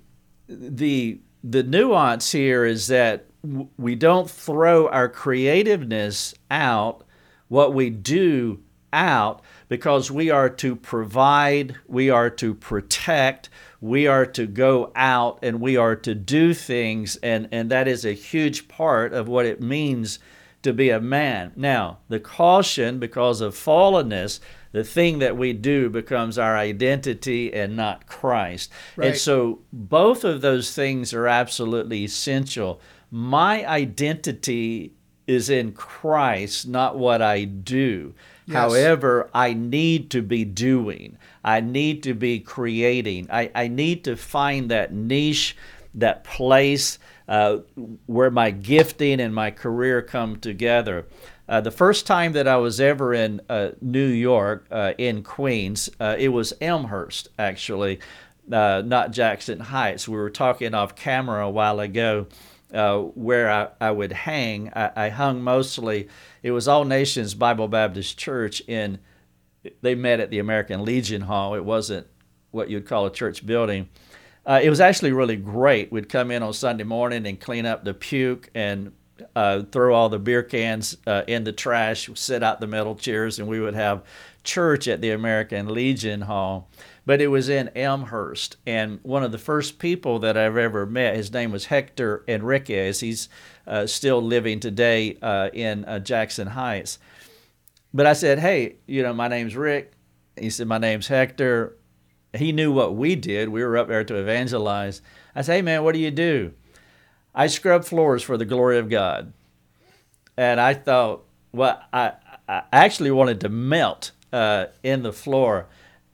the nuance here is that we don't throw our creativeness out, what we do out, because we are to provide, we are to protect, we are to go out, and we are to do things, and that is a huge part of what it means to be a man. Now, the caution, because of fallenness, the thing that we do becomes our identity and not Christ. And so both of those things are absolutely essential. My identity is in Christ, not what I do. Yes. However, I need to be doing. I need to be creating. I need to find that niche, that place where my gifting and my career come together. The first time that I was ever in New York, in Queens, it was Elmhurst, actually, not Jackson Heights. We were talking off camera a while ago. where I would hang. I hung mostly, it was All Nations Bible Baptist Church they met at the American Legion Hall. It wasn't what you'd call a church building. It was actually really great. We'd come in on Sunday morning and clean up the puke and throw all the beer cans in the trash, sit out the metal chairs, and we would have church at the American Legion Hall. But it was in Elmhurst, and one of the first people that I've ever met, his name was Hector Enriquez. He's still living today in Jackson Heights. But I said, hey, my name's Rick. He said, my name's Hector. He knew what we did. We were up there to evangelize. I said, hey, man, what do you do? I scrub floors for the glory of God. And I thought, well, I actually wanted to melt in the floor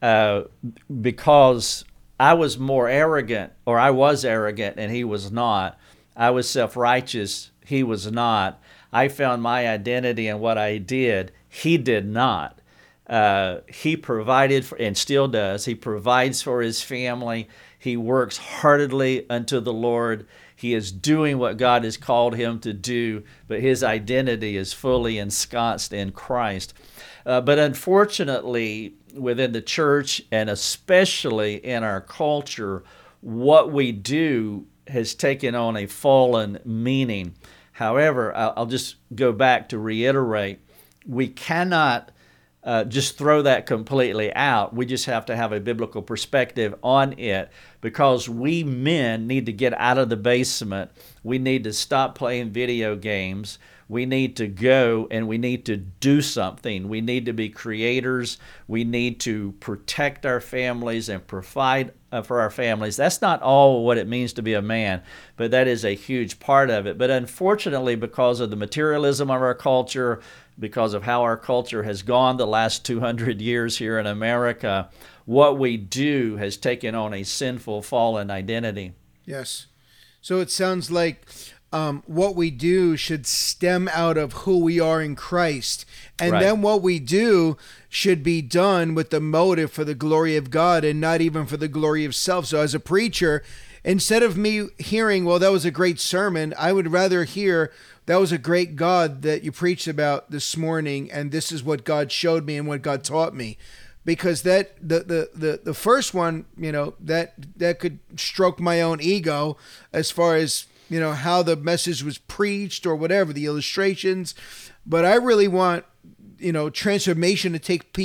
because I was more arrogant, or I was arrogant and he was not. I was self-righteous. He was not. I found my identity in what I did. He did not. He provided for, and still does. He provides for his family. He works heartedly unto the Lord. He is doing what God has called him to do, but his identity is fully ensconced in Christ. But unfortunately, within the church, and especially in our culture, what we do has taken on a fallen meaning. However, I'll just go back to reiterate, we cannot just throw that completely out. We just have to have a biblical perspective on it, because we men need to get out of the basement. We need to stop playing video games. We need to go and we need to do something. We need to be creators. We need to protect our families and provide for our families. That's not all what it means to be a man, but that is a huge part of it. But unfortunately, because of the materialism of our culture, because of how our culture has gone the last 200 years here in America, what we do has taken on a sinful, fallen identity. Yes. So it sounds like what we do should stem out of who we are in Christ. And Right. then what we do should be done with the motive for the glory of God and not even for the glory of self. So as a preacher, instead of me hearing, well, that was a great sermon, I would rather hear, that was a great God that you preached about this morning, and this is what God showed me and what God taught me. Because that the first one, that could stroke my own ego as far as, how the message was preached or whatever, the illustrations. But I really want, transformation to take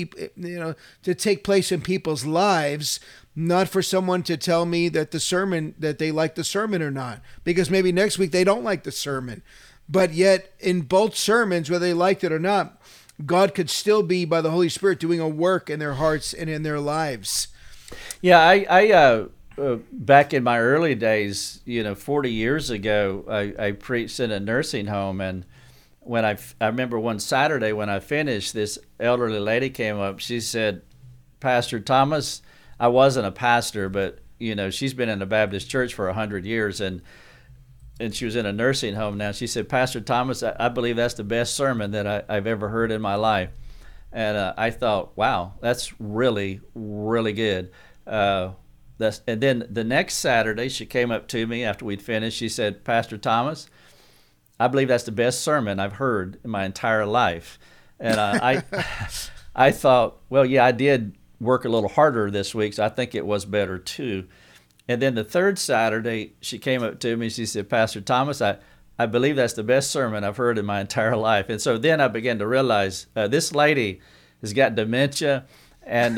place in people's lives, not for someone to tell me that they like the sermon or not, because maybe next week they don't like the sermon. But yet in both sermons, whether they liked it or not, God could still be, by the Holy Spirit, doing a work in their hearts and in their lives. Yeah, I back in my early days, 40 years ago, I preached in a nursing home, and when I remember one Saturday when I finished, this elderly lady came up. She said, Pastor Thomas, I wasn't a pastor, but she's been in a Baptist church for 100 years, and she was in a nursing home now. She said, Pastor Thomas, I believe that's the best sermon that I've ever heard in my life. And I thought, wow, that's really, really good. And then the next Saturday, she came up to me after we'd finished. She said, Pastor Thomas, I believe that's the best sermon I've heard in my entire life. And I thought, well, yeah, I did work a little harder this week, so I think it was better too. And then the third Saturday, she came up to me. She said, Pastor Thomas, I believe that's the best sermon I've heard in my entire life. And so then I began to realize this lady has got dementia, and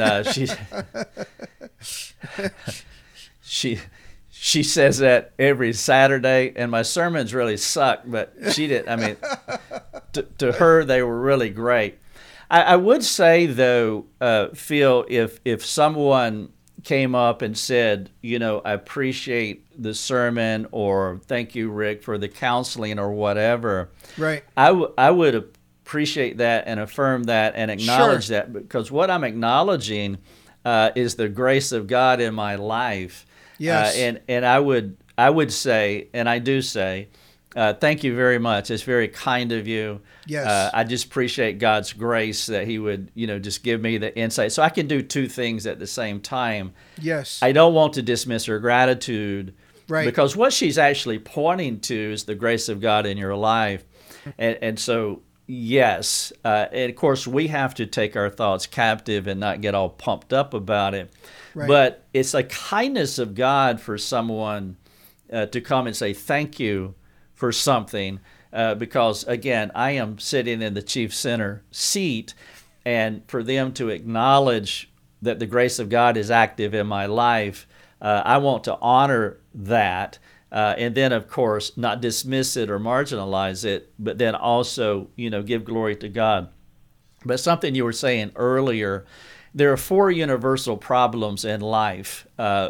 she says that every Saturday, and my sermons really suck, but she did. I mean, to her, they were really great. I would say, though, Phil, if someone came up and said, I appreciate the sermon, or thank you, Rick, for the counseling or whatever. Right. I would appreciate that and affirm that and acknowledge that, because what I'm acknowledging is the grace of God in my life. Yes. And I would say, and I do say, thank you very much. It's very kind of you. Yes. I just appreciate God's grace that He would, just give me the insight. So I can do two things at the same time. Yes. I don't want to dismiss her gratitude, Right. Because what she's actually pointing to is the grace of God in your life. And so, yes, and of course, we have to take our thoughts captive and not get all pumped up about it. Right. But it's a kindness of God for someone to come and say thank you for something. Because, again, I am sitting in the chief center seat, and for them to acknowledge that the grace of God is active in my life, I want to honor that. And then, of course, not dismiss it or marginalize it, but then also, give glory to God. But something you were saying earlier, there are 4 universal problems in life,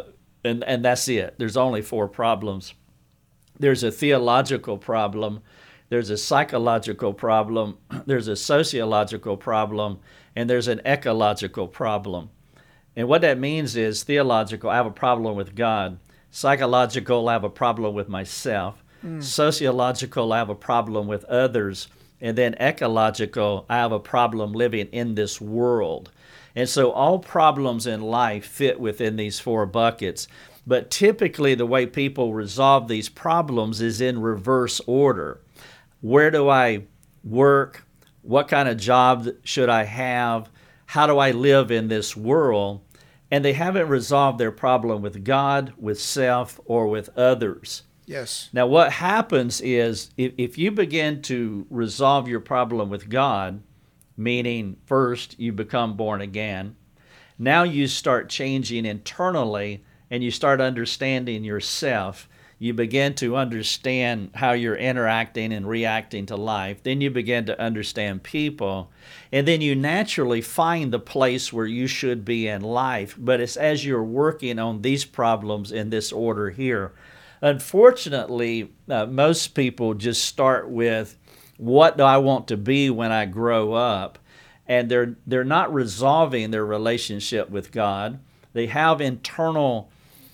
and that's it. There's only 4 problems. There's a theological problem, there's a psychological problem, there's a sociological problem, and there's an ecological problem. And what that means is theological, I have a problem with God. Psychological, I have a problem with myself. Sociological, I have a problem with others. And then ecological, I have a problem living in this world. And so all problems in life fit within these 4 buckets. But typically the way people resolve these problems is in reverse order. Where do I work? What kind of job should I have? How do I live in this world? And they haven't resolved their problem with God, with self, or with others. Yes. Now, what happens is if you begin to resolve your problem with God, meaning first you become born again, now you start changing internally and you start understanding yourself. You begin to understand how you're interacting and reacting to life. Then you begin to understand people. And then you naturally find the place where you should be in life. But it's as you're working on these problems in this order here. Unfortunately, most people just start with, what do I want to be when I grow up? And they're not resolving their relationship with God. They have internal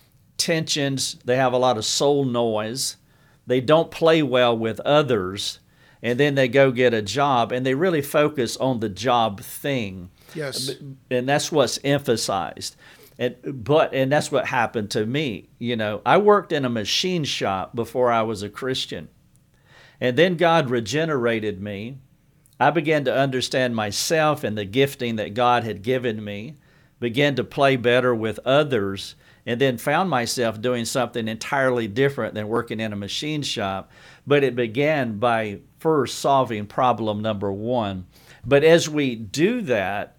tensions. They have a lot of soul noise. They don't play well with others. And then they go get a job and they really focus on the job thing. Yes. And that's what's emphasized. And that's what happened to me. I worked in a machine shop before I was a Christian. And then God regenerated me. I began to understand myself and the gifting that God had given me, began to play better with others, and then found myself doing something entirely different than working in a machine shop. But it began by first solving problem number 1. But as we do that,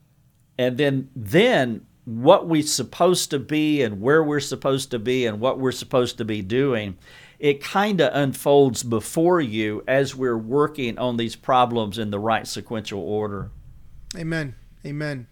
and then what we're supposed to be and where we're supposed to be and what we're supposed to be doing, it kind of unfolds before you as we're working on these problems in the right sequential order. Amen. Amen.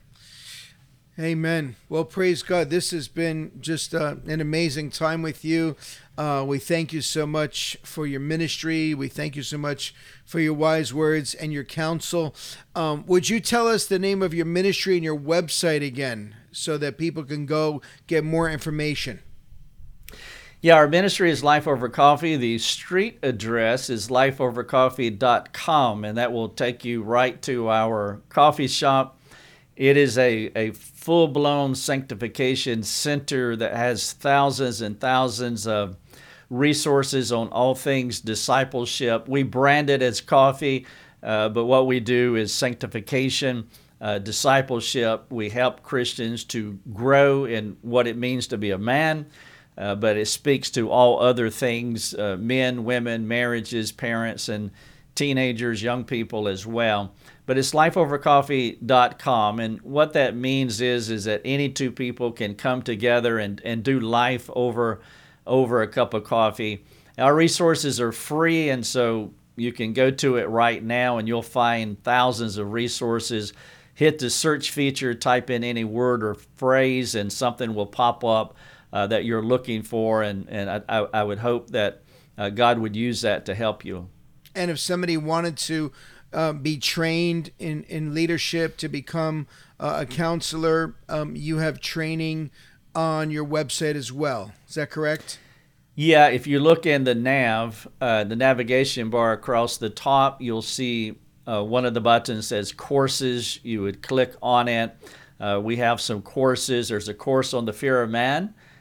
Amen. Well, praise God. This has been just an amazing time with you. We thank you so much for your ministry. We thank you so much for your wise words and your counsel. Would you tell us the name of your ministry and your website again so that people can go get more information? Yeah, our ministry is Life Over Coffee. The street address is lifeovercoffee.com, and that will take you right to our coffee shop. It is a full-blown sanctification center that has thousands and thousands of resources on all things discipleship. We brand it as coffee, but what we do is sanctification, discipleship. We help Christians to grow in what it means to be a man, but it speaks to all other things, men, women, marriages, parents, and teenagers, young people as well. But it's lifeovercoffee.com, and what that means is that any 2 people can come together and do life over a cup of coffee. Our resources are free, and so you can go to it right now, and you'll find thousands of resources. Hit the search feature, type in any word or phrase, and something will pop up that you're looking for, and I would hope that God would use that to help you. And if somebody wanted to be trained in leadership to become a counselor, you have training on your website as well. Is that correct? Yeah, if you look in the navigation bar across the top, you'll see one of the buttons says courses. You would click on it. We have some courses. There's a course on the fear of man.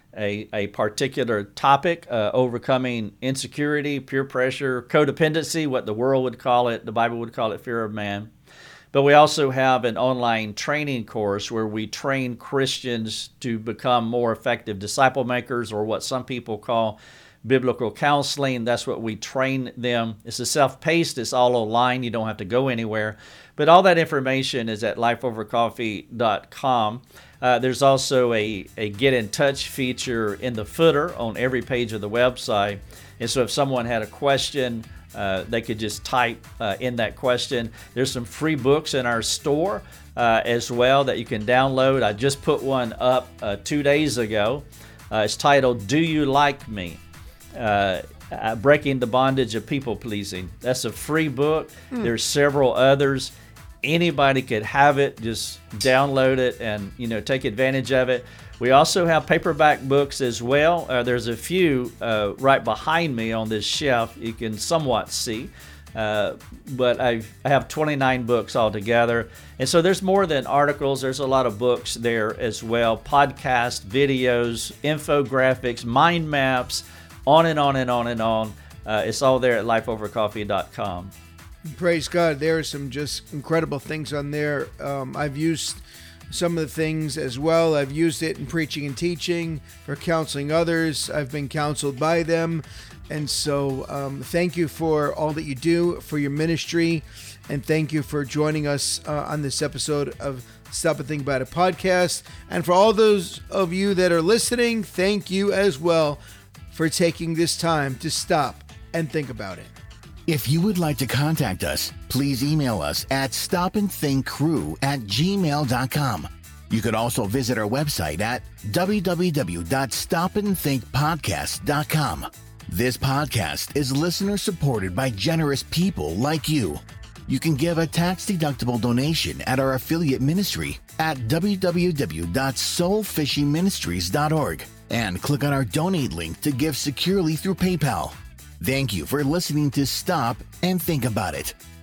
a particular topic, overcoming insecurity, peer pressure, codependency, what the world would call it, the Bible would call it fear of man. But we also have an online training course where we train Christians to become more effective disciple makers, or what some people call biblical counseling. That's what we train them. It's a self-paced, it's all online, you don't have to go anywhere. But all that information is at lifeovercoffee.com. There's also a get in touch feature in the footer on every page of the website. And so if someone had a question, they could just type in that question. There's some free books in our store as well that you can download. I just put one up 2 days ago. It's titled, Do You Like Me? Breaking the Bondage of People Pleasing. That's a free book. There's several others. Anybody could have it. Just download it and take advantage of it. We also have paperback books as well. There's a few right behind me on this shelf you can somewhat see. But I have 29 books altogether. And so there's more than articles. There's a lot of books there as well. Podcasts, videos, infographics, mind maps, on and on and on and on. It's all there at lifeovercoffee.com. Praise God. There are some just incredible things on there. I've used some of the things as well. I've used it in preaching and teaching, for counseling others. I've been counseled by them. And so thank you for all that you do for your ministry. And thank you for joining us on this episode of Stop and Think About It podcast. And for all those of you that are listening, thank you as well for taking this time to stop and think about it. If you would like to contact us, please email us at stopandthinkcrew@gmail.com. You could also visit our website at www.stopandthinkpodcast.com. This podcast is listener supported by generous people like you. You can give a tax-deductible donation at our affiliate ministry at www.soulfishingministries.org and click on our donate link to give securely through PayPal. Thank you for listening to Stop and Think About It.